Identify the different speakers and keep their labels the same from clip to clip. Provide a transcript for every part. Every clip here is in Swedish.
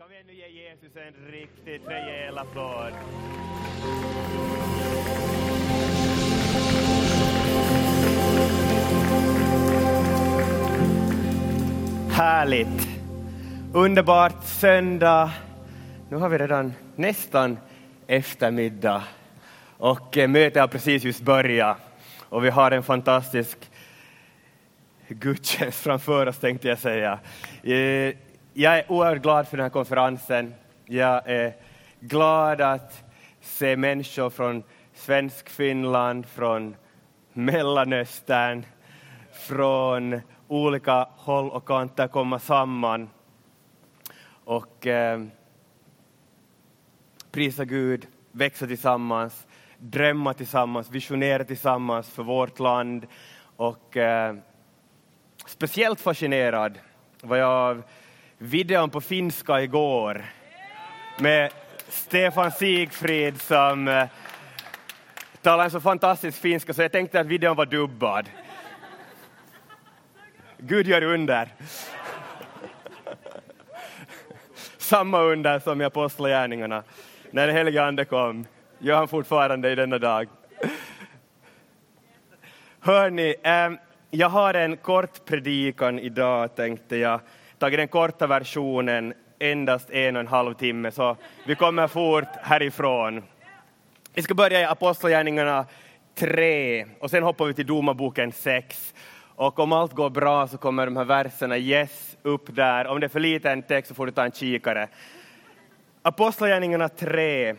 Speaker 1: Kan vi nu ge Jesus en riktigt rejäl applåd? Härligt. Underbart söndag. Nu har vi redan nästan eftermiddag. Och mötet har precis just börjat. Och vi har en fantastisk gudstjänst framför oss, tänkte jag säga. Jag är oerhört glad för den här konferensen. Jag är glad att se människor från svensk Finland, från Mellanöstern, från olika håll och kanter komma samman. Och prisa Gud, växa tillsammans, drömma tillsammans, visionera tillsammans för vårt land. Och speciellt fascinerad var jag av videon på finska igår med Stefan Sigfrid som talar en så fantastisk finska så jag tänkte att videon var dubbad. Gud gör under. Samma under som i Apostlagärningarna. När den helige ande kom, gör han fortfarande i denna dag. Hörni, jag har en kort predikan idag, tänkte jag. Tagit den korta versionen, endast 1,5 timme, så vi kommer fort härifrån. Vi ska börja i Apostlagärningarna 3 och sen hoppar vi till Domarboken 6. Och om allt går bra så kommer de här verserna upp där. Om det är för liten text så får du ta en kikare. Apostlagärningarna 3,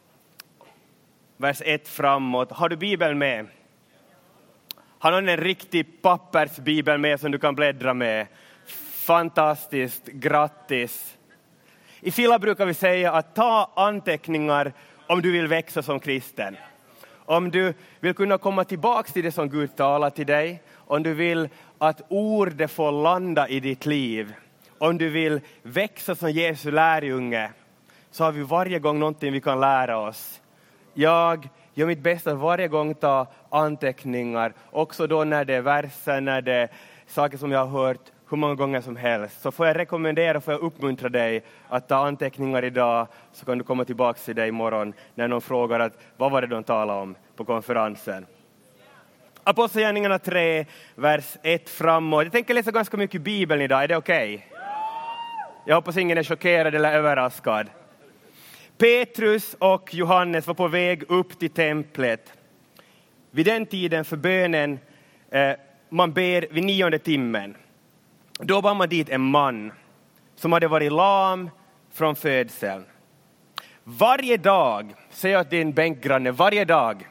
Speaker 1: vers 1 framåt. Har du Bibeln med? Har någon en riktig pappersbibel med som du kan bläddra med? Fantastiskt, grattis. I Fila brukar vi säga att ta anteckningar om du vill växa som kristen. Om du vill kunna komma tillbaka till det som Gud talar till dig. Om du vill att ordet får landa i ditt liv. Om du vill växa som Jesu lärjunge. Så har vi varje gång någonting vi kan lära oss. Jag gör mitt bästa att varje gång ta anteckningar. Också då när det är verser, när det är saker som jag har hört hur många gånger som helst. Så får jag rekommendera, får jag uppmuntra dig att ta anteckningar idag. Så kan du komma tillbaka till dig imorgon när någon frågar att vad var det de talade om på konferensen. Apostlagärningarna 3, vers 1 framåt. Jag tänker läsa ganska mycket Bibeln idag, är det okej? Jag hoppas ingen är chockerad eller överraskad. Petrus och Johannes var på väg upp till templet. Vid den tiden för bönen, man ber vid 9:e timmen. Då var man dit en man som hade varit lam från födseln. Varje dag, säg åt din bänkgranne, varje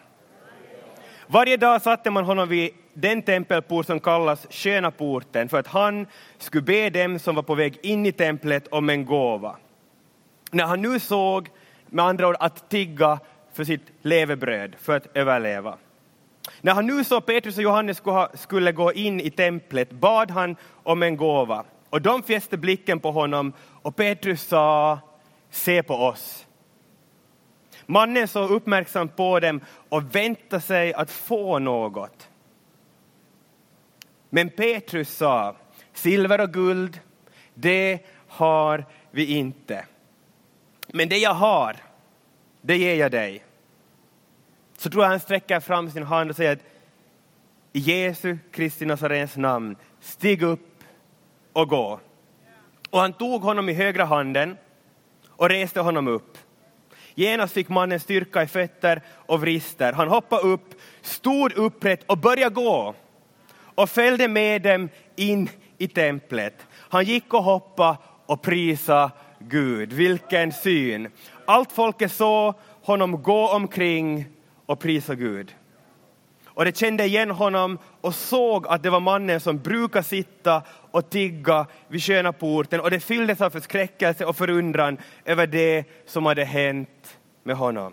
Speaker 1: dag satte man honom vid den tempelport som kallas Sköna porten för att han skulle be dem som var på väg in i templet om en gåva. När han nu såg, med andra ord, att tigga för sitt levebröd för att överleva. När han nu såg Petrus och Johannes skulle gå in i templet bad han om en gåva. Och de fäste blicken på honom och Petrus sa, se på oss. Mannen såg uppmärksamt på dem och väntade sig att få något. Men Petrus sa, silver och guld, det har vi inte. Men det jag har, det ger jag dig. Så tror jag han sträcker fram sin hand och säger att i Jesu Kristi Nazarens namn, stig upp och gå. Och han tog honom i högra handen och reste honom upp. Genast fick mannen styrka i fötter och vrister. Han hoppade upp, stod upprätt och började gå. Och följde med dem in i templet. Han gick och hoppade och prisa Gud. Vilken syn. Allt folket såg honom gå omkring och prisa Gud. Och det kände igen honom och såg att det var mannen som brukar sitta och tigga vid Sköna porten. Och det fylldes av förskräckelse och förundran över det som hade hänt med honom.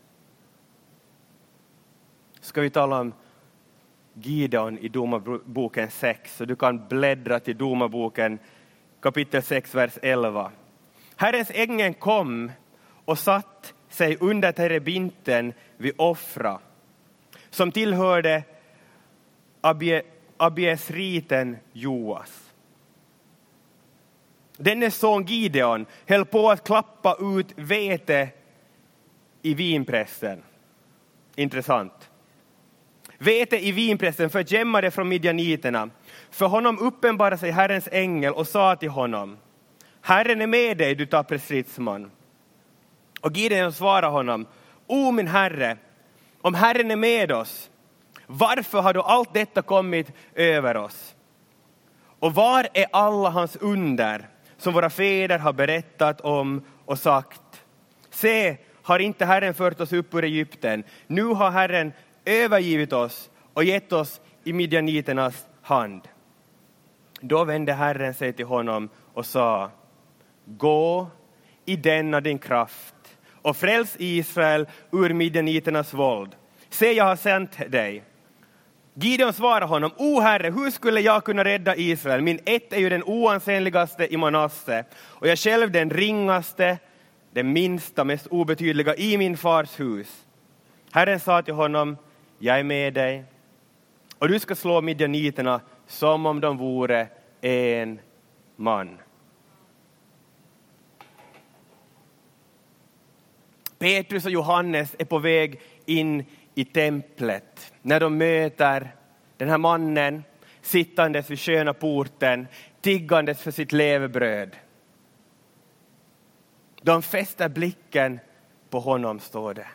Speaker 1: Ska vi tala om Gideon i Domarboken 6. Så du kan bläddra till Domarboken kapitel 6, vers 11. Herrens ängel kom och satt sig under terebinten vid Ofra, som tillhörde Abiesriten Joas. Dennes son Gideon höll på att klappa ut vete i vinpressen. Intressant. Vete i vinpressen förgämmade från midjaniterna. För honom uppenbarade sig Herrens ängel och sa till honom: Herren är med dig, du tappre stridsman. Och Gideon svarade honom: O min herre, om Herren är med oss, varför har då allt detta kommit över oss? Och var är alla hans under som våra fäder har berättat om och sagt: Se, har inte Herren fört oss upp ur Egypten? Nu har Herren övergivit oss och gett oss i midjaniternas hand. Då vände Herren sig till honom och sa: Gå i denna din kraft och fräls Israel ur midjaniternas våld. Se, jag har sänt dig. Gideon svarade honom: O Herre, hur skulle jag kunna rädda Israel? Min ett är ju den oansenligaste i Manasse, och jag själv den ringaste, den minsta, mest obetydliga i min fars hus. Herren sa till honom: Jag är med dig, och du ska slå midjaniterna som om de vore en man. Petrus och Johannes är på väg in i templet när de möter den här mannen sittandes vid sköna porten, tiggandes för sitt levebröd. De fäster blicken på honom, står det.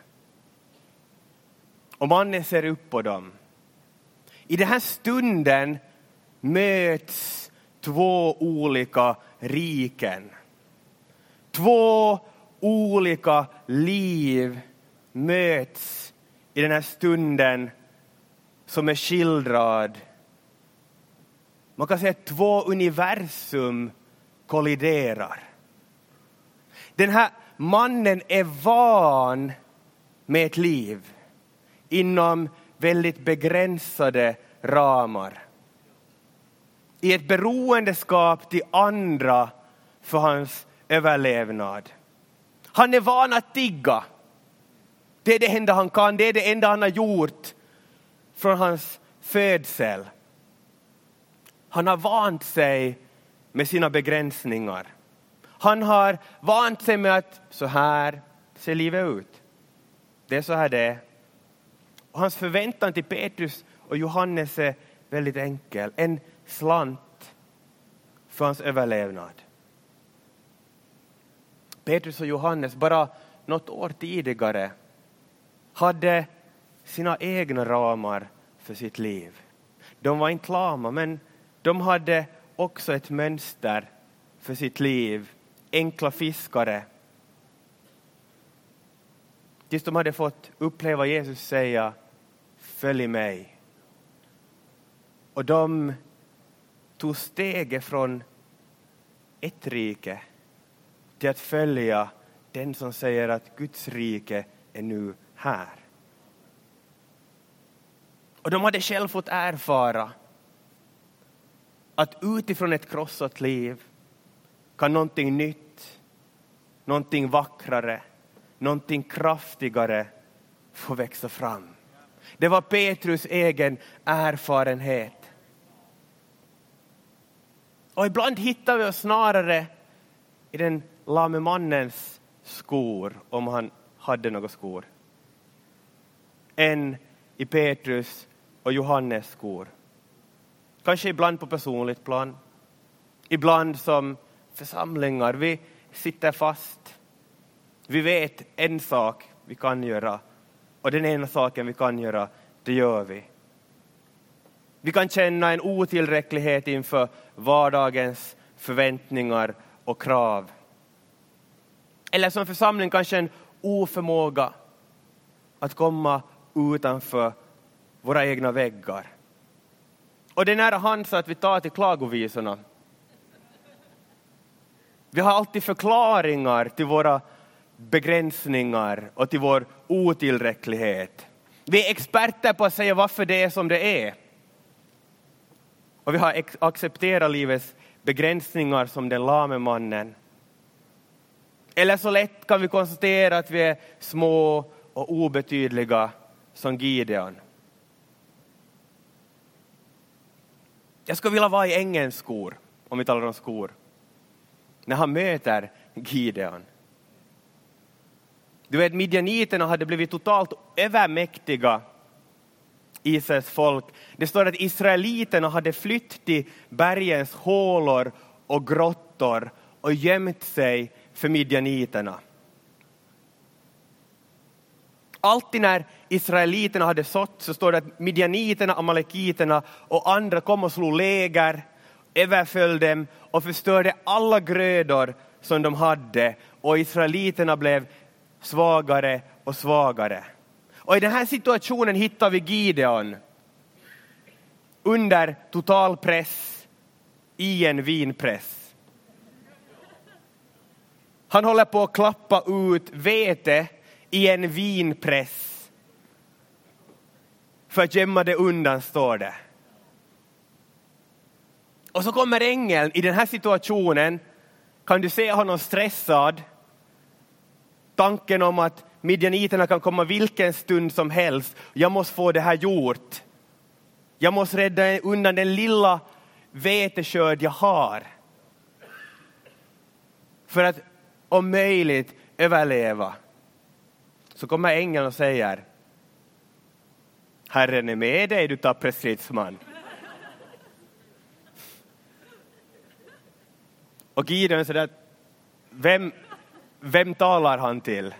Speaker 1: Och mannen ser upp på dem. I den här stunden möts två olika riken. Två olika liv möts i den här stunden som är skildrad. Man kan säga att två universum kolliderar. Den här mannen är van med ett liv inom väldigt begränsade ramar. I ett beroendeskap till andra för hans överlevnad. Han är van att tigga. Det är det enda han kan, det är det enda han har gjort från hans födsel. Han har vant sig med sina begränsningar. Han har vant sig med att så här ser livet ut. Det är så här det är. Och hans förväntan till Petrus och Johannes är väldigt enkel. En slant för hans överlevnad. Petrus och Johannes bara något år tidigare hade sina egna ramar för sitt liv. De var inte lama, men de hade också ett mönster för sitt liv. Enkla fiskare. Tills de hade fått uppleva Jesus säga: Följ mig. Och de tog steget från ett rike till att följa den som säger att Guds rike är nu här. Och de hade själv fått erfara att utifrån ett krossat liv kan någonting nytt, någonting vackrare, någonting kraftigare få växa fram. Det var Petrus egen erfarenhet. Och ibland hittar vi oss snarare i den lame mannens skor, om han hade några skor, än i Petrus och Johannes skor. Kanske ibland på personligt plan. Ibland som församlingar. Vi sitter fast. Vi vet en sak vi kan göra. Och den ena saken vi kan göra, det gör vi. Vi kan känna en otillräcklighet inför vardagens förväntningar och krav. Eller som församling kanske en oförmåga att komma utanför våra egna väggar. Och det är nära hand så att vi tar till klagovisorna. Vi har alltid förklaringar till våra begränsningar och till vår otillräcklighet. Vi är experter på att säga varför det är som det är. Och vi har accepterat livets begränsningar som den lame mannen. Eller så lätt kan vi konstatera att vi är små och obetydliga som Gideon. Jag skulle vilja vara i ängens skor, om vi talar om skor. när han möter Gideon. Du vet, midjaniterna hade blivit totalt övermäktiga Israels folk. Det står att israeliterna hade flytt till bergens hålor och grottor och gömt sig för midjaniterna. Alltid när israeliterna hade sått så står det att midjaniterna, amalekiterna och andra kom och slog läger, överföll dem och förstörde alla grödor som de hade. Och israeliterna blev svagare och svagare. Och i den här situationen hittar vi Gideon under total press i en vinpress. Han håller på att klappa ut vete i en vinpress för att gömma det undan, står det. Och så kommer ängeln i den här situationen. Kan du se honom stressad? Tanken om att midjaniterna kan komma vilken stund som helst. Jag måste få det här gjort. Jag måste rädda undan den lilla veteskörd jag har. För att om möjligt överleva. Så kommer ängeln och säger: Herren är med dig, du tappre stridsman. Och Gideon säger att vem talar han till?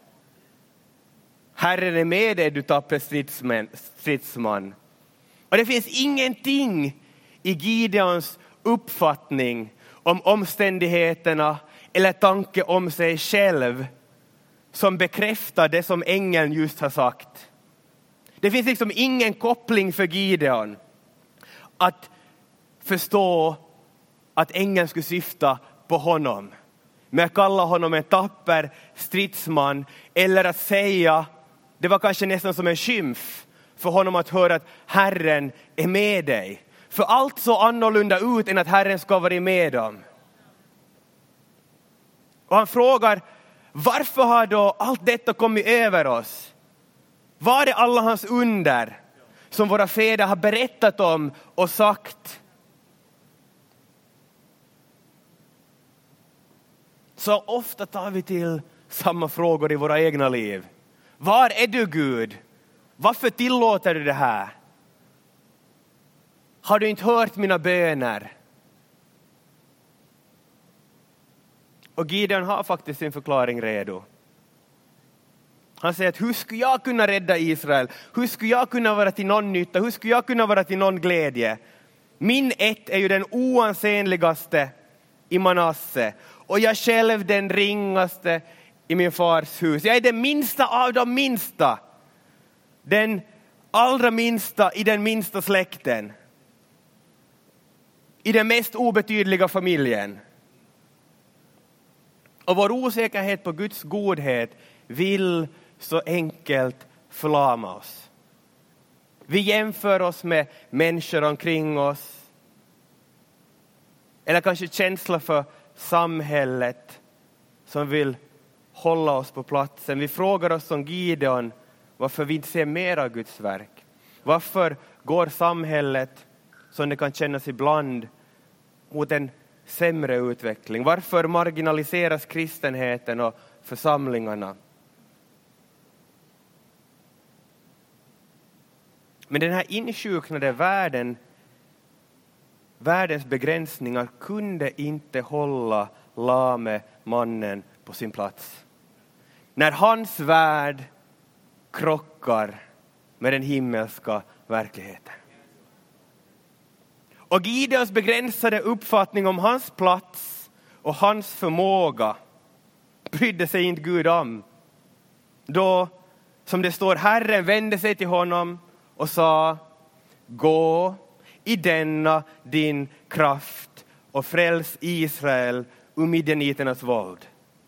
Speaker 1: Herren är med dig, du tappre stridsman. Och det finns ingenting i Gideons uppfattning om omständigheterna eller tanke om sig själv som bekräftar det som ängeln just har sagt. Det finns liksom ingen koppling för Gideon att förstå att ängeln skulle syfta på honom. Men att kalla honom en tapper stridsman eller att säga, det var kanske nästan som en skymf för honom att höra att Herren är med dig. För allt så annorlunda ut än att Herren ska vara med dem. Och han frågar, varför har då allt detta kommit över oss? Var är alla hans under som våra fäder har berättat om och sagt? Så ofta tar vi till samma frågor i våra egna liv. Var är du, Gud? Varför tillåter du det här? Har du inte hört mina böner? Och Gideon har faktiskt sin förklaring redo. Han säger att hur skulle jag kunna rädda Israel? Hur skulle jag kunna vara till någon nytta? Hur skulle jag kunna vara till någon glädje? Min ett är ju den oansenligaste i Manasse. Och jag själv den ringaste i min fars hus. Jag är den minsta av de minsta. Den allra minsta i den minsta släkten. I den mest obetydliga familjen. Och vår osäkerhet på Guds godhet vill så enkelt förlama oss. Vi jämför oss med människor omkring oss. Eller kanske känsla för samhället som vill hålla oss på platsen. Vi frågar oss som Gideon varför vi inte ser mer av Guds verk. Varför går samhället, som det kan kännas ibland, mot en sämre utveckling? Varför marginaliseras kristenheten och församlingarna? Men den här insjuknade världens begränsningar kunde inte hålla lame mannen på sin plats. När hans värld krockar med den himmelska verkligheten. Och Gideons begränsade uppfattning om hans plats och hans förmåga brydde sig inte Gud om. Då, som det står, Herren vände sig till honom och sa: gå i denna din kraft och fräls Israel ur midjaniternas våld.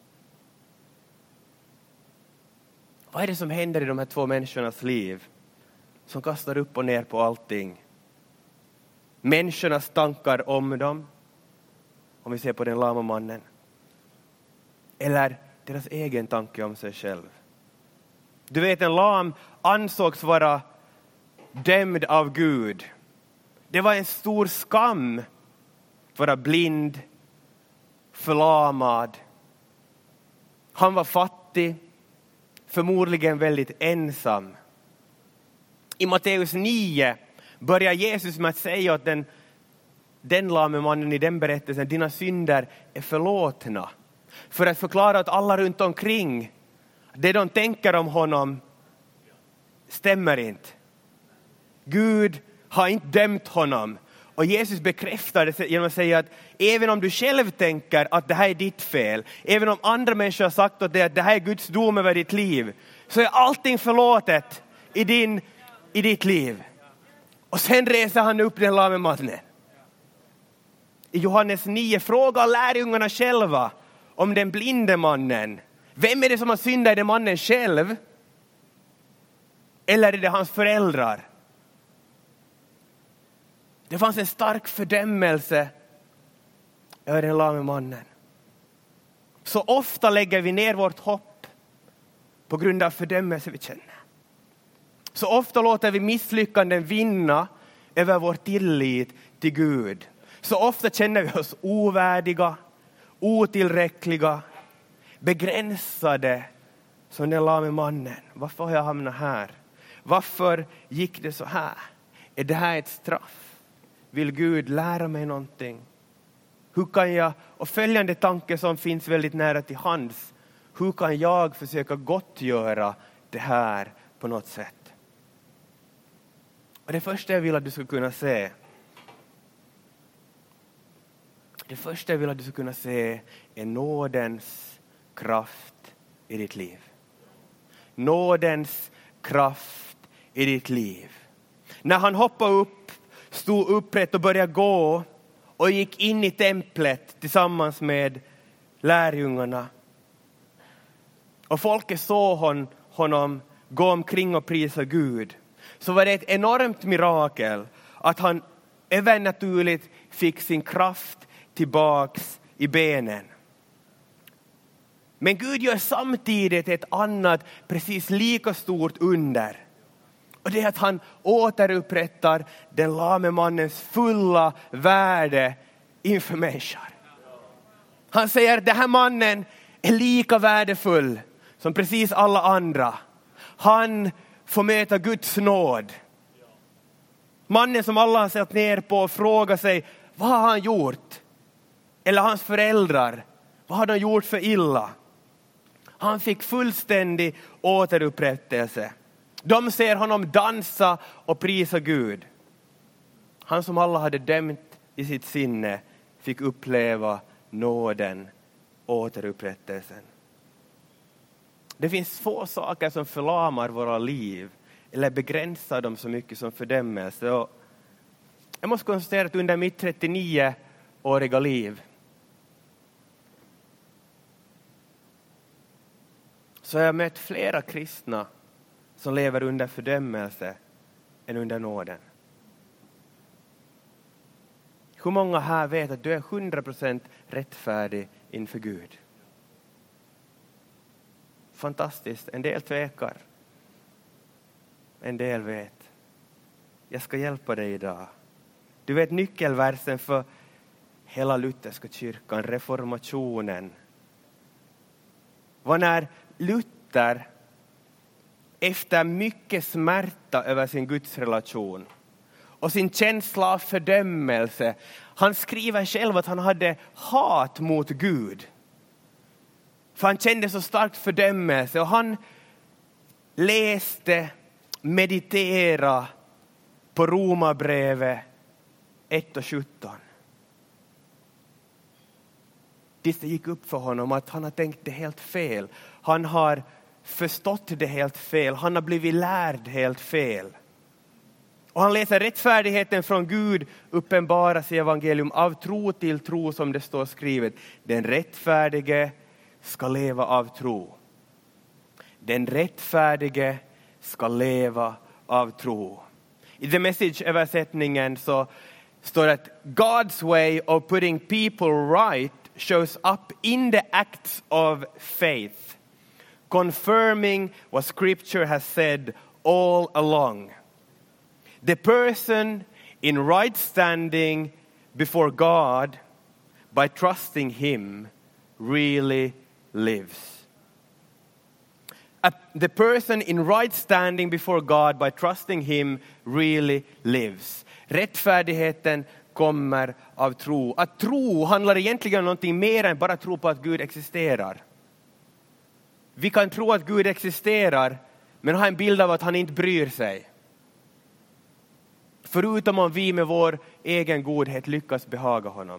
Speaker 1: Vad är det som händer i de här två människornas liv som kastar upp och ner på allting? Människornas tankar om dem, om vi ser på den lama mannen, eller deras egen tanke om sig själv. Du vet, en lam ansågs vara dömd av Gud. Det var en stor skam att vara blind, förlamad. Han var fattig, förmodligen väldigt ensam. I Matteus 9 börjar Jesus med att säga att den lame mannen i den berättelsen, dina synder är förlåtna. För att förklara att alla runt omkring, det de tänker om honom stämmer inte. Gud har inte dömt honom. Och Jesus bekräftar det genom att säga att även om du själv tänker att det här är ditt fel, även om andra människor har sagt åt dig att det här är Guds dom över ditt liv, så är allting förlåtet i ditt liv. Och sen reser han upp den lame mannen. I Johannes 9 frågar lärjungarna själva om den blinde mannen. Vem är det som har syndat? Är det mannen själv? Eller är det hans föräldrar? Det fanns en stark fördömelse över den lame mannen. Så ofta lägger vi ner vårt hopp på grund av fördömelse vi känner. Så ofta låter vi misslyckanden vinna över vår tillit till Gud. Så ofta känner vi oss ovärdiga, otillräckliga, begränsade som den lame mannen. Varför har jag hamnat här? Varför gick det så här? Är det här ett straff? Vill Gud lära mig någonting? Hur kan jag, och följande tanke som finns väldigt nära till hands, hur kan jag försöka gottgöra det här på något sätt? Och det första jag vill att du ska kunna se, är nådens kraft i ditt liv. Nådens kraft i ditt liv. När han hoppade upp, stod upprätt och började gå och gick in i templet tillsammans med lärjungarna. Och folket såg honom gå omkring och prisa Gud. Så var det ett enormt mirakel att han övernaturligt fick sin kraft tillbaks i benen. Men Gud gör samtidigt ett annat precis lika stort under. Och det är att han återupprättar den lame mannens fulla värde inför människor. Han säger att den här mannen är lika värdefull som precis alla andra. Han får möta Guds nåd. Mannen som alla har sett ner på och frågar sig, vad har han gjort? Eller hans föräldrar, vad har de gjort för illa? Han fick fullständig återupprättelse. De ser honom dansa och prisa Gud. Han som alla hade dömt i sitt sinne fick uppleva nåden, återupprättelsen. Det finns få saker som förlamar våra liv eller begränsar dem så mycket som fördömelse. Och jag måste konstatera att under mitt 39-åriga liv så har jag mött flera kristna som lever under fördömelse än under nåden. Hur många här vet att du är 100% rättfärdig inför Gud? Fantastiskt. En del tvekar. En del vet. Jag ska hjälpa dig idag. Du vet nyckelversen för hela lutherska kyrkan, reformationen. Var när Luther efter mycket smärta över sin gudsrelation och sin känsla av fördömelse, han skriver själv att han hade hat mot Gud. För han kände så starkt fördömelse och han läste, meditera på Romarbrevet 1:17. Tills det gick upp för honom att han har tänkt det helt fel. Han har förstått det helt fel. Han har blivit lärd helt fel. Och han läser rättfärdigheten från Gud uppenbaras i evangelium av tro till tro, som det står skrivet. Den rättfärdige ska leva av tro. Den rättfärdige ska leva av tro. I The Message-översättningen så står det att God's way of putting people right shows up in the acts of faith, confirming what Scripture has said all along. The person in right standing before God by trusting him really lives. The person in right standing before God by trusting him really lives. Rättfärdigheten kommer av tro. Att tro handlar egentligen om någonting mer än bara tro på att Gud existerar. Vi kan tro att Gud existerar, men ha en bild av att han inte bryr sig. Förutom om vi med vår egen godhet lyckas behaga honom.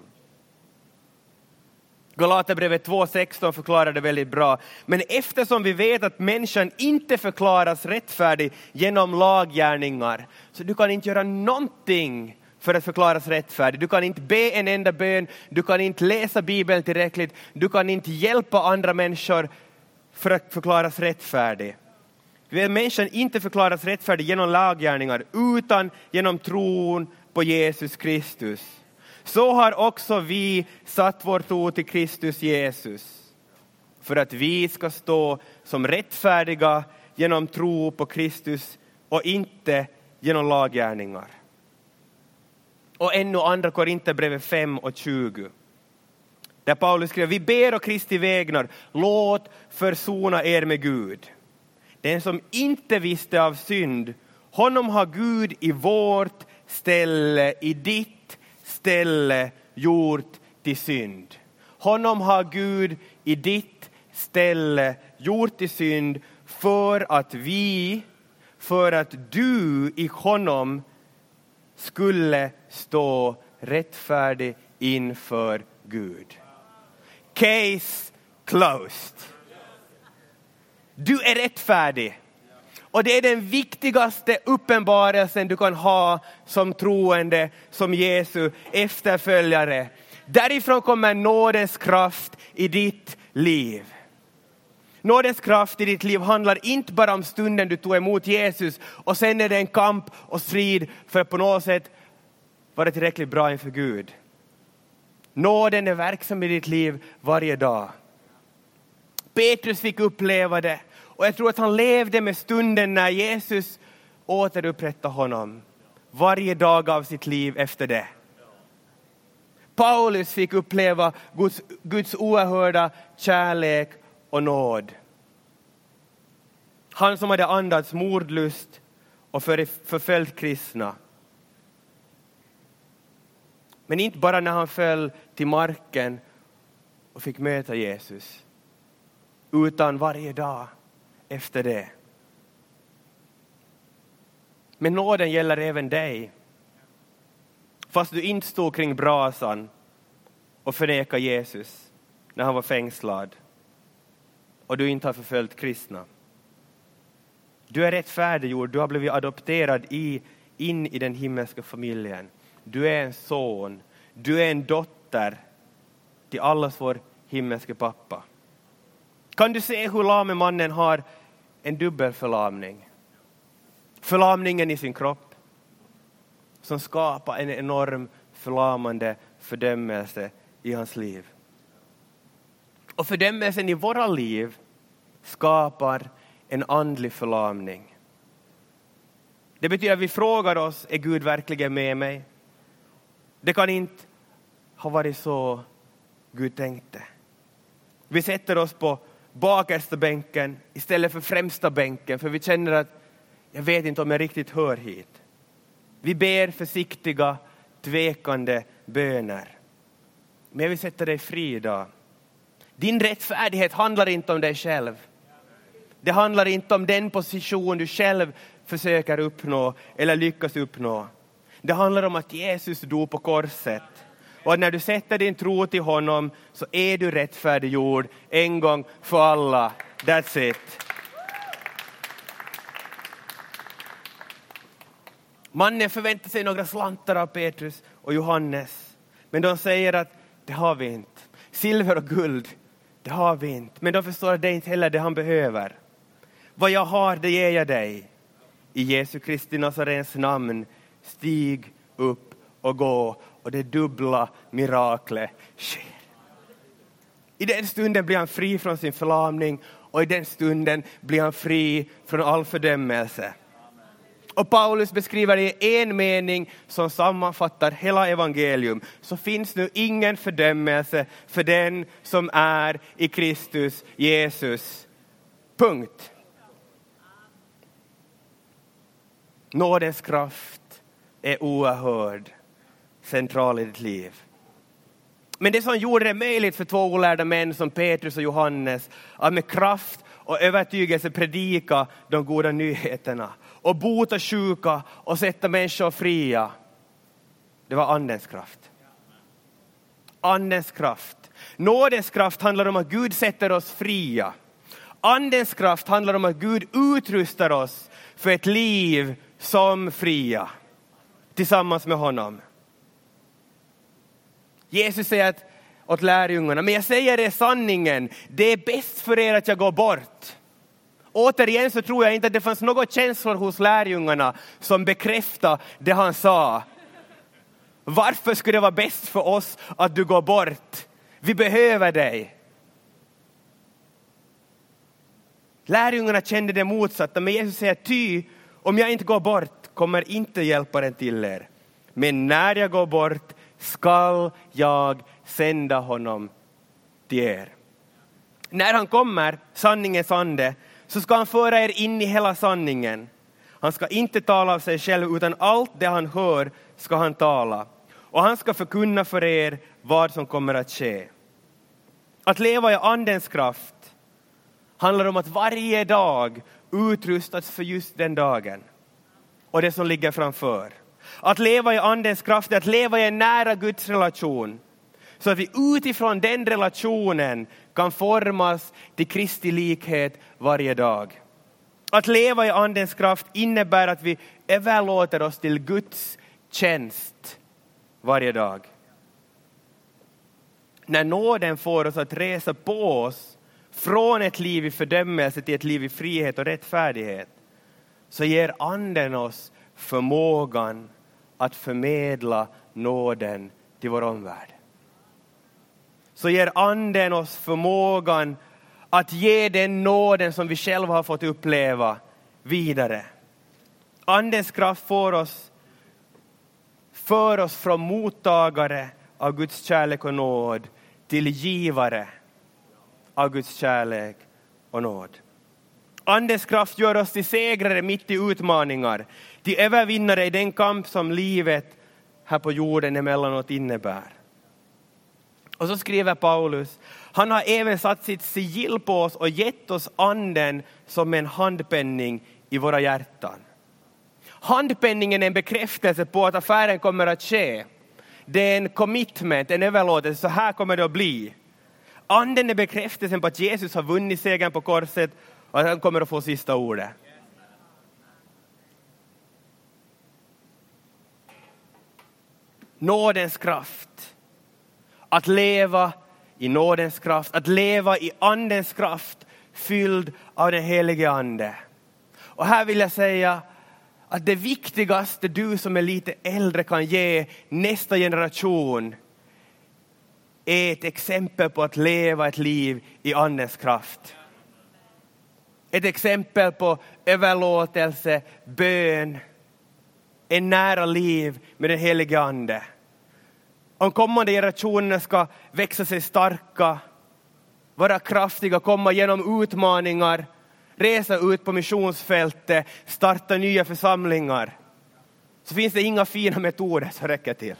Speaker 1: Galaterbrevet 2:16 förklarar det väldigt bra. Men eftersom vi vet att människan inte förklaras rättfärdig genom laggärningar, så du kan inte göra någonting för att förklaras rättfärdig. Du kan inte be en enda bön, du kan inte läsa Bibeln tillräckligt, du kan inte hjälpa andra människor för att förklaras rättfärdig. Människan inte förklaras rättfärdig genom laggärningar utan genom tron på Jesus Kristus. Så har också vi satt vår tro till Kristus Jesus. För att vi ska stå som rättfärdiga genom tro på Kristus och inte genom laggärningar. Och ännu andra Korinthierbrevet 5:20. Där Paulus skriver: vi ber och Kristi vägnar, låt försona er med Gud. Den som inte visste av synd, honom har Gud i vårt ställe, i ditt ställe gjort till synd. Honom har Gud i ditt ställe gjort till synd för att du i honom skulle stå rättfärdig inför Gud. Case closed. Du är rättfärdig. Och det är den viktigaste uppenbarelsen du kan ha som troende, som Jesu efterföljare. Därifrån kommer nådens kraft i ditt liv. Nådens kraft i ditt liv handlar inte bara om stunden du tog emot Jesus och sen är det en kamp och strid för att på något sätt vara tillräckligt bra inför Gud. Nåden är verksam i ditt liv varje dag. Petrus fick uppleva det. Och jag tror att han levde med stunden när Jesus återupprättade honom. Varje dag av sitt liv efter det. Paulus fick uppleva Guds oerhörda kärlek och nåd. Han som hade andats mordlust och förföljt kristna. Men inte bara när han föll till marken och fick möta Jesus. Utan varje dag efter det. Men nåden gäller även dig. Fast du inte stod kring brasan och förnekade Jesus när han var fängslad. Och du inte har förföljt kristna. Du är rättfärdiggjord. Du har blivit adopterad in i den himmelska familjen. Du är en son. Du är en dotter till allas vår himmelska pappa. Kan du se hur lame mannen har en dubbelförlamning? Förlamningen i sin kropp som skapar en enorm förlamande fördömelse i hans liv. Och fördömelsen i våra liv skapar en andlig förlamning. Det betyder att vi frågar oss, är Gud verkligen med mig? Det kan inte ha varit så Gud tänkte. Vi sätter oss på bakersta bänken istället för främsta bänken. För vi känner att jag vet inte om jag riktigt hör hit. Vi ber försiktiga, tvekande böner. Men jag vill sätta dig fri idag. Din rättfärdighet handlar inte om dig själv. Det handlar inte om den position du själv försöker uppnå eller lyckas uppnå. Det handlar om att Jesus dog på korset. Och när du sätter din tro till honom så är du rättfärdiggjord en gång för alla. That's it. Mannen förväntar sig några slantar av Petrus och Johannes. Men de säger att det har vi inte. Silver och guld, det har vi inte. Men de förstår att det är inte heller det han behöver. Vad jag har, det ger jag dig. I Jesu Kristi Nazarens namn, stig upp och gå. Och det dubbla miraklet sker. I den stunden blir han fri från sin förlamning. Och i den stunden blir han fri från all fördömelse. Och Paulus beskriver i en mening som sammanfattar hela evangelium. Så finns nu ingen fördömelse för den som är i Kristus Jesus. Punkt. Nådens kraft är oerhörd, central i ditt liv. Men det som gjorde det möjligt för två olärda män som Petrus och Johannes att med kraft och övertygelse predika de goda nyheterna och bota sjuka och sätta människor fria, det var andens kraft. Andens kraft. Nådens kraft handlar om att Gud sätter oss fria. Andens kraft handlar om att Gud utrustar oss för ett liv som fria tillsammans med honom. Jesus säger åt lärjungarna, men jag säger er sanningen, det är bäst för er att jag går bort. Återigen så tror jag inte att det fanns något känslor hos lärjungarna som bekräftar det han sa. Varför skulle det vara bäst för oss att du går bort? Vi behöver dig. Lärjungarna kände det motsatta, men Jesus säger, ty om jag inte går bort kommer inte hjälparen till er. Men när jag går bort skall jag sända honom till er. När han kommer, sanningens ande, så ska han föra er in i hela sanningen. Han ska inte tala av sig själv, utan allt det han hör ska han tala. Och han ska förkunna för er vad som kommer att ske. Att leva i andens kraft handlar om att varje dag utrustas för just den dagen och det som ligger framför. Att leva i andens kraft är att leva i en nära Guds relation. Så att vi utifrån den relationen kan formas till Kristi likhet varje dag. Att leva i andens kraft innebär att vi överlåter oss till Guds tjänst varje dag. När nåden får oss att resa på oss från ett liv i fördömelse till ett liv i frihet och rättfärdighet, så ger anden oss förmågan att förmedla nåden till vår omvärld. Så ger anden oss förmågan att ge den nåden som vi själva har fått uppleva vidare. Andens kraft för oss från mottagare av Guds kärlek och nåd till givare av Guds kärlek och nåd. Andens kraft gör oss till segrare mitt i utmaningar, till övervinnare i den kamp som livet här på jorden emellanåt innebär. Och så skriver Paulus, han har även satt sitt sigill på oss och gett oss anden som en handpenning i våra hjärtan. Handpenningen är en bekräftelse på att affären kommer att ske. Det är en commitment, en överlåtelse, så här kommer det att bli. Anden är bekräftelsen på att Jesus har vunnit segern på korset och att han kommer att få sista ordet. Nådens kraft. Att leva i nådens kraft. Att leva i andens kraft. Fylld av den helige ande. Och här vill jag säga att det viktigaste du som är lite äldre kan ge nästa generation är ett exempel på att leva ett liv i andens kraft. Ett exempel på överlåtelse, bön, en nära liv med den helige ande. Om kommande generationer ska växa sig starka, vara kraftiga, komma genom utmaningar, resa ut på missionsfältet, starta nya församlingar, så finns det inga fina metoder som räcker till.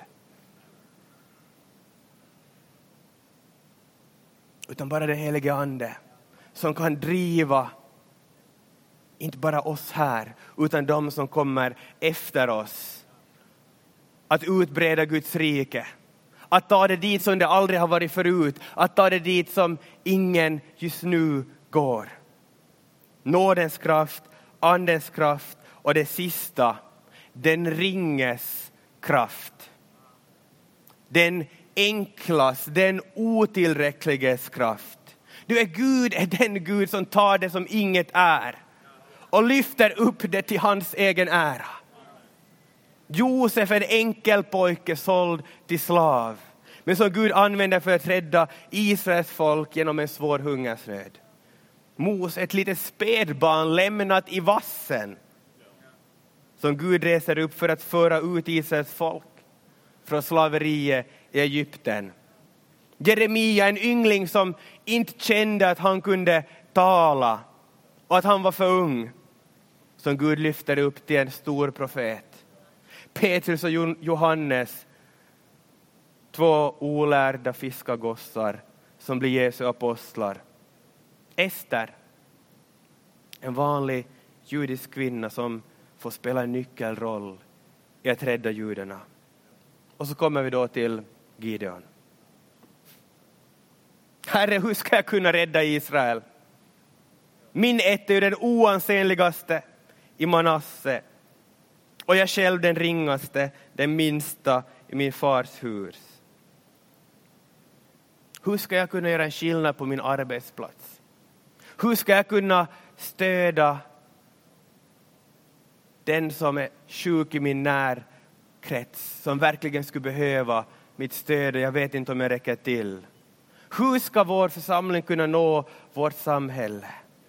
Speaker 1: Utan bara den helige ande som kan driva inte bara oss här, utan de som kommer efter oss. Att utbreda Guds rike. Att ta det dit som det aldrig har varit förut. Att ta det dit som ingen just nu går. Nådens kraft, andens kraft och det sista, den ringes kraft. Den enklas, den otillräckliges kraft. Gud är den Gud som tar det som inget är och lyfter upp det till hans egen ära. Josef är en enkel pojke såld till slav, men som Gud använder för att rädda Israels folk genom en svår hungersnöd. Mose, ett litet spädbarn lämnat i vassen, som Gud reser upp för att föra ut Israels folk från slaveriet i Egypten. Jeremia, en yngling som inte kände att han kunde tala och att han var för ung, som Gud lyfter upp till en stor profet. Petrus och Johannes, 2 olärda fiskargossar som blir Jesu apostlar. Ester, en vanlig judisk kvinna som får spela en nyckelroll i att rädda judarna. Och så kommer vi då till Gideon. Herre, hur ska jag kunna rädda Israel? Min ett är den oansenligaste i Manasse. Och jag själv den ringaste, den minsta i min fars hus. Hur ska jag kunna göra en skillnad på min arbetsplats? Hur ska jag kunna stödja den som är sjuk i min närkrets, som verkligen skulle behöva mitt stöd och jag vet inte om jag räcker till? Hur ska vår församling kunna nå vårt samhälle?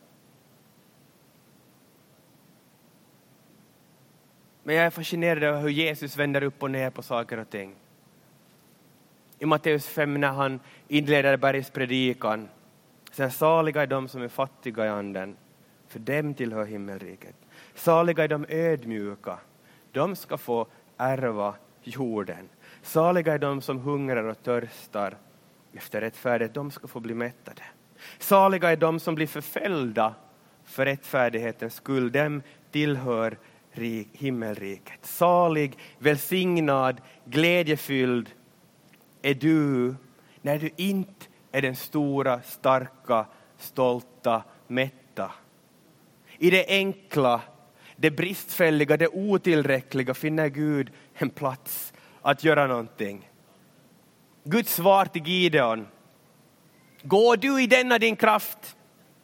Speaker 1: Men jag är fascinerad över hur Jesus vänder upp och ner på saker och ting. I Matteus 5 när han inleder bergspredikan, så saliga är de som är fattiga i anden, för dem tillhör himmelriket. Saliga är de ödmjuka, de ska få ärva jorden. Saliga är de som hungrar och törstar efter rättfärdighet, de ska få bli mättade. Saliga är de som blir förföljda för rättfärdighetens skull, dem tillhör himmelriket. Salig, välsignad, glädjefylld är du när du inte är den stora, starka, stolta, mätta. I det enkla, det bristfälliga, det otillräckliga finner Gud en plats att göra någonting. Guds svar till Gideon: gå du i denna din kraft.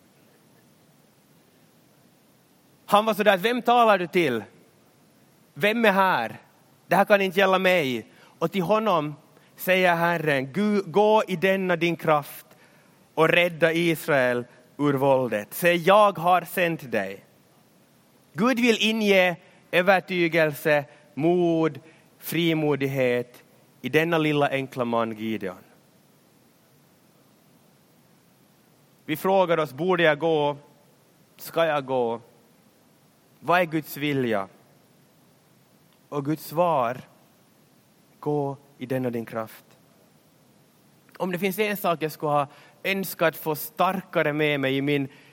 Speaker 1: Han var sådär, vem talar du till? Vem är här? Det här kan inte gälla mig. Och till honom säger Herren: gå i denna din kraft och rädda Israel ur våldet. Säg, jag har sänt dig. Gud vill inge övertygelse, mod, frimodighet i denna lilla enkla man Gideon. Vi frågar oss, borde jag gå? Ska jag gå? Vad är Guds vilja? Och Guds svar: gå i denna din kraft. Om det finns en sak jag skulle ha önskat få starkare med mig i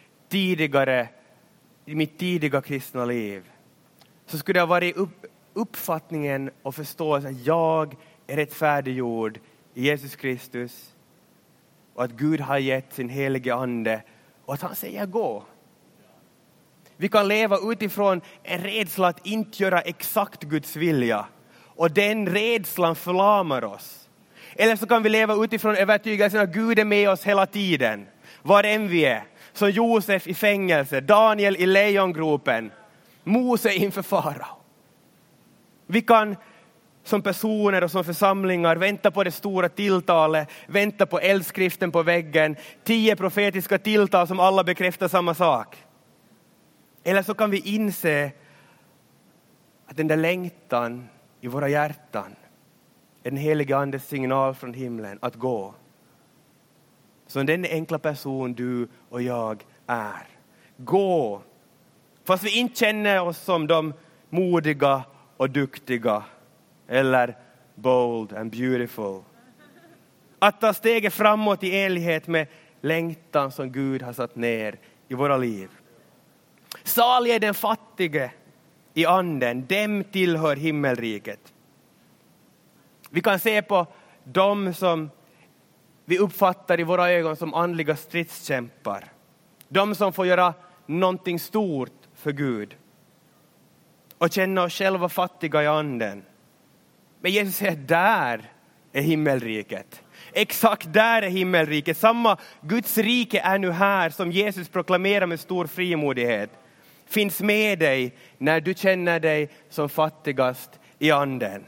Speaker 1: mitt tidiga kristna liv, så skulle det ha varit uppfattningen och förståelsen att jag är rättfärdiggjord i Jesus Kristus och att Gud har gett sin helige ande och att han säger gå. Vi kan leva utifrån en rädsla att inte göra exakt Guds vilja, och den rädslan förlamar oss. Eller så kan vi leva utifrån övertygelsen att Gud är med oss hela tiden, var än vi är. Som Josef i fängelse, Daniel i lejongropen, Mose inför farao. Vi kan som personer och som församlingar vänta på det stora tilltalet, vänta på eldskriften på väggen, 10 profetiska tilltal som alla bekräftar samma sak. Eller så kan vi inse att den där längtan i våra hjärtan är den helige andes signal från himlen att gå. Som den enkla person du och jag är. Gå. Fast vi inte känner oss som de modiga och duktiga. Eller bold and beautiful. Att ta steget framåt i enlighet med längtan som Gud har satt ner i våra liv. Salig är den fattige i anden. Dem tillhör himmelriket. Vi kan se på dem som vi uppfattar i våra ögon som andliga stridskämpar. De som får göra någonting stort för Gud. Och känna oss själva fattiga i anden. Men Jesus säger, där är himmelriket. Exakt där är himmelriket. Samma Guds rike är nu här, som Jesus proklamerar med stor frimodighet. Finns med dig när du känner dig som fattigast i anden.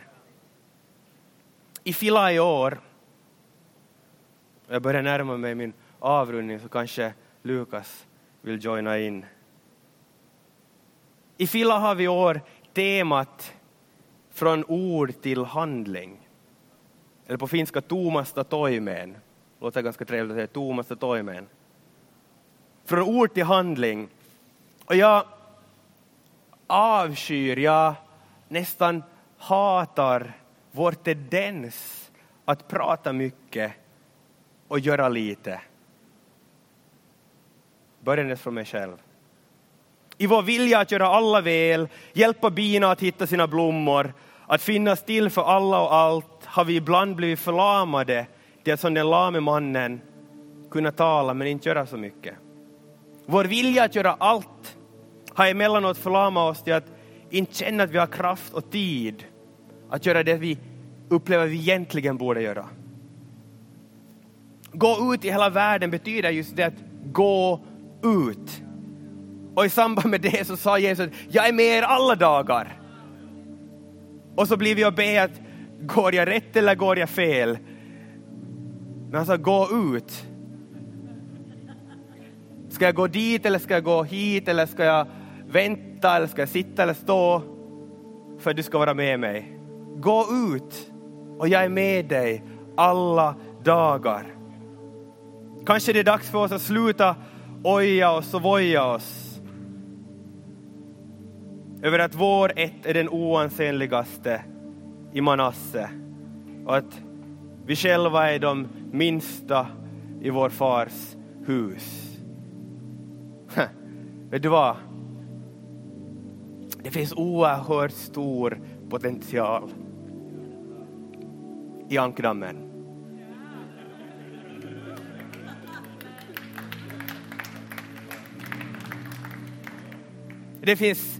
Speaker 1: I Fila i år, jag börjar närma mig min avrundning, så kanske Lukas vill joina in. I Fila har vi i år temat från ord till handling. Eller på finska Tuumasta toimeen. Låter ganska trevligt att säga Tuumasta toimeen. Från ord till handling. Och jag avskyr, jag nästan hatar vår tendens att prata mycket och göra lite. Börjandes från mig själv. I vår vilja att göra alla väl, hjälpa bina att hitta sina blommor, att finnas till för alla och allt, har vi ibland blivit förlamade till att som den lame mannen kunna tala men inte göra så mycket. Vår vilja att göra allt har emellanåt förlamat oss till att inte känna att vi har kraft och tid att göra det vi upplever vi egentligen borde göra. Gå ut i hela världen betyder just det, att gå ut. Och i samband med det så sa Jesus, jag är med er alla dagar. Och så blir vi och be att går jag rätt eller går jag fel? Men han sa, gå ut. Ska jag gå dit eller ska jag gå hit? Eller ska jag vänta eller ska jag sitta eller stå? För att du ska vara med mig. Gå ut och jag är med dig alla dagar. Kanske det är dags för oss att sluta oja oss och voja oss över att vår ett är den oansenligaste i Manasse. Och att vi själva är de minsta i vår fars hus. Vet du vad? Det finns oerhört stor potential i Ankdammen. Det finns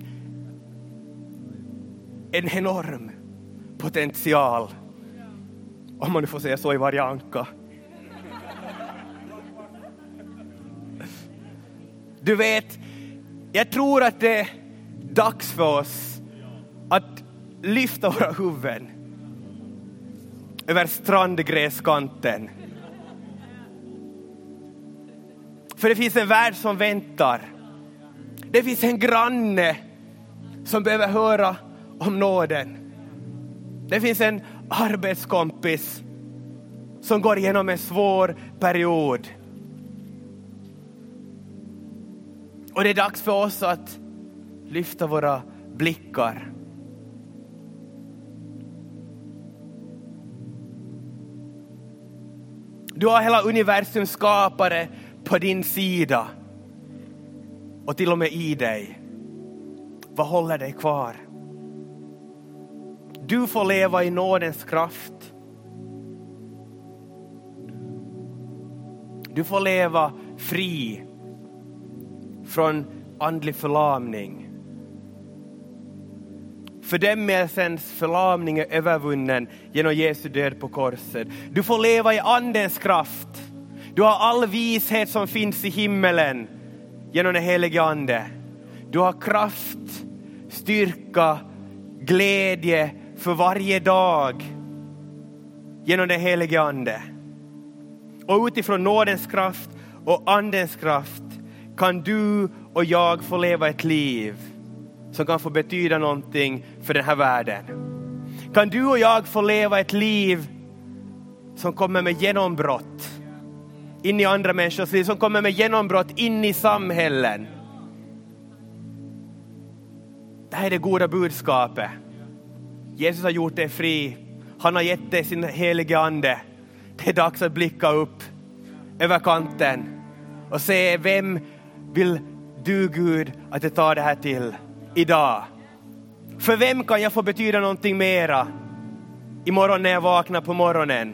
Speaker 1: en enorm potential, om man nu får säga så, i varje anka. Du vet, jag tror att det är dags för oss att lyfta våra huvuden över strandgräskanten. För det finns en värld som väntar. Det finns en granne som behöver höra om nåden. Det finns en arbetskompis som går igenom en svår period. Och det är dags för oss att lyfta våra blickar. Du har hela universums skapare på din sida. Och till och med i dig. Vad håller dig kvar? Du får leva i nådens kraft. Du får leva fri från andlig förlamning. Fördömelsens förlamning är övervunnen genom Jesu död på korset. Du får leva i andens kraft. Du har all vishet som finns i himmelen genom den helige ande. Du har kraft, styrka, glädje för varje dag genom den helige ande. Och utifrån nådens kraft och andens kraft kan du och jag få leva ett liv som kan få betyda någonting för den här världen. Kan du och jag få leva ett liv som kommer med genombrott in i andra människors liv, som kommer med genombrott in i samhällen. Det här är det goda budskapet. Jesus har gjort dig fri. Han har gett dig sin helige ande. Det är dags att blicka upp över kanten och se, vem vill du, Gud, att jag tar det här till idag? För vem kan jag få betyda någonting mera imorgon när jag vaknar på morgonen?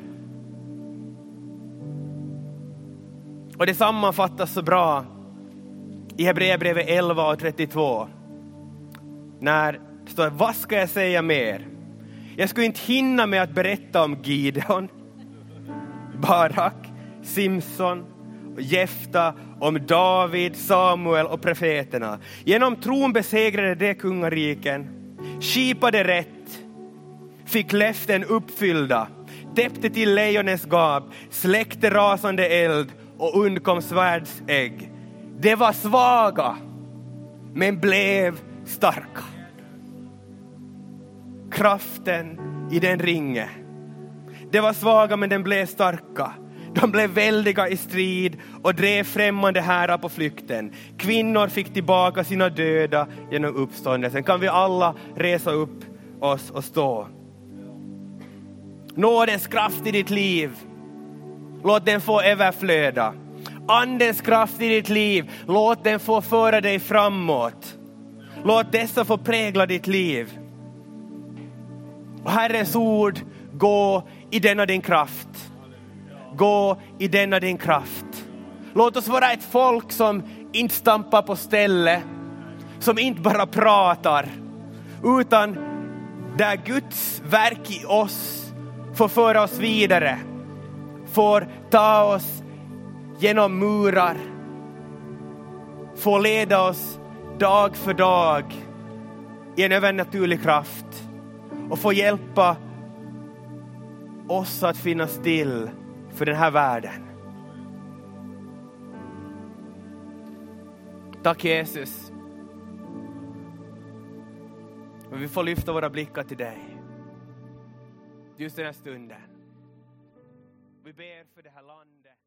Speaker 1: Och det sammanfattas så bra i Hebreerbrevet 11:32. När det står, vad ska jag säga mer? Jag skulle inte hinna med att berätta om Gideon, Barak, Simson och Jefta, om David, Samuel och profeterna. Genom tron besegrade de kungariken, skipade rätt, fick löften uppfyllda, täppte till lejonens gap, släckte rasande eld och undkom svärdsägg. De var svaga men blev starka. kraften i den ringe. Det var svaga men den blev starka. De blev väldiga i strid och drev främmande härar på flykten. Kvinnor fick tillbaka sina döda genom uppståndelsen. Kan vi alla resa upp oss och stå? Nådens kraft i ditt liv. Låt den få överflöda. Andens kraft i ditt liv. Låt den få föra dig framåt. Låt dessa få prägla ditt liv. Och Herrens ord, gå i denna din kraft. Gå i denna din kraft. Låt oss vara ett folk som inte stampar på ställe. Som inte bara pratar. Utan där Guds verk i oss får föra oss vidare. Får ta oss genom murar. Får leda oss dag för dag i en övernaturlig kraft. Och får hjälpa oss att finnas still för den här världen. Tack Jesus. Och vi får lyfta våra blickar till dig. Just den här stunden. Vi ber för det här landet.